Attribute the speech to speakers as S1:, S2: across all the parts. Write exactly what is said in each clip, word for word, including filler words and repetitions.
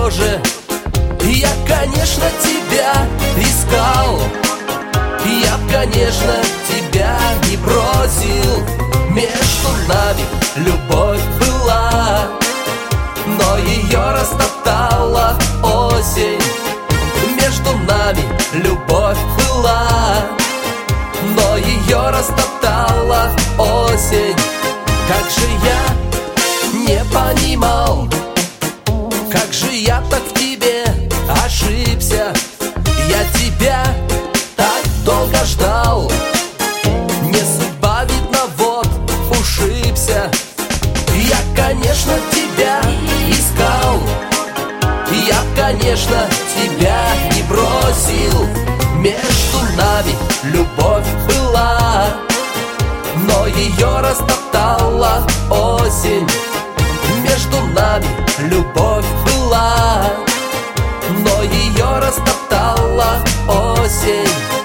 S1: тоже. Я, конечно, тебя искал, я б, конечно, тебя не бросил. Между нами любовь была, но ее растоптала осень. Между нами любовь была, но ее растоптала осень. Как же я не понимал, как же я так в тебе ошибся. Я тебя так долго ждал, не судьба, видно, вот ушибся. Я, конечно, тебя искал, я, конечно, тебя не бросил. Между нами любовь была, но ее растоптала осень. Между нами любовь была, но ее растоптала осень.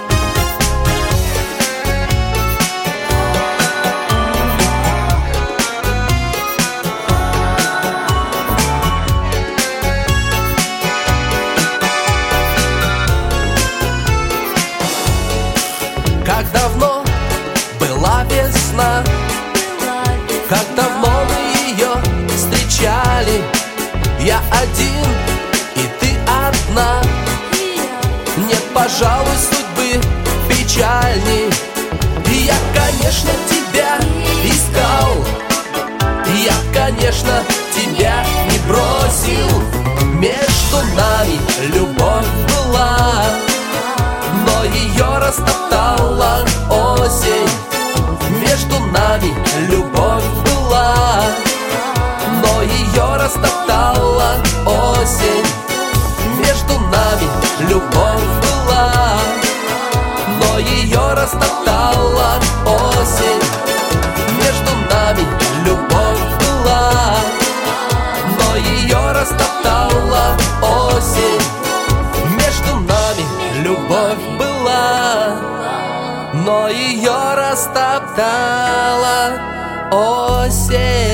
S1: Как давно была весна, как давно мы ее встречали. Я один, и ты одна. Нет, пожалуй, судьбы печальней. Я, конечно, тебя искал, я, конечно, тебя не бросил. Между нами любовь была, но ее растоптала осень. Между нами любовь была, но ее растоптала осень. Между нами любовь была, но ее растоптала осень. Между нами любовь была, но ее растоптала осень. Между нами любовь была, но ее растоптала осень.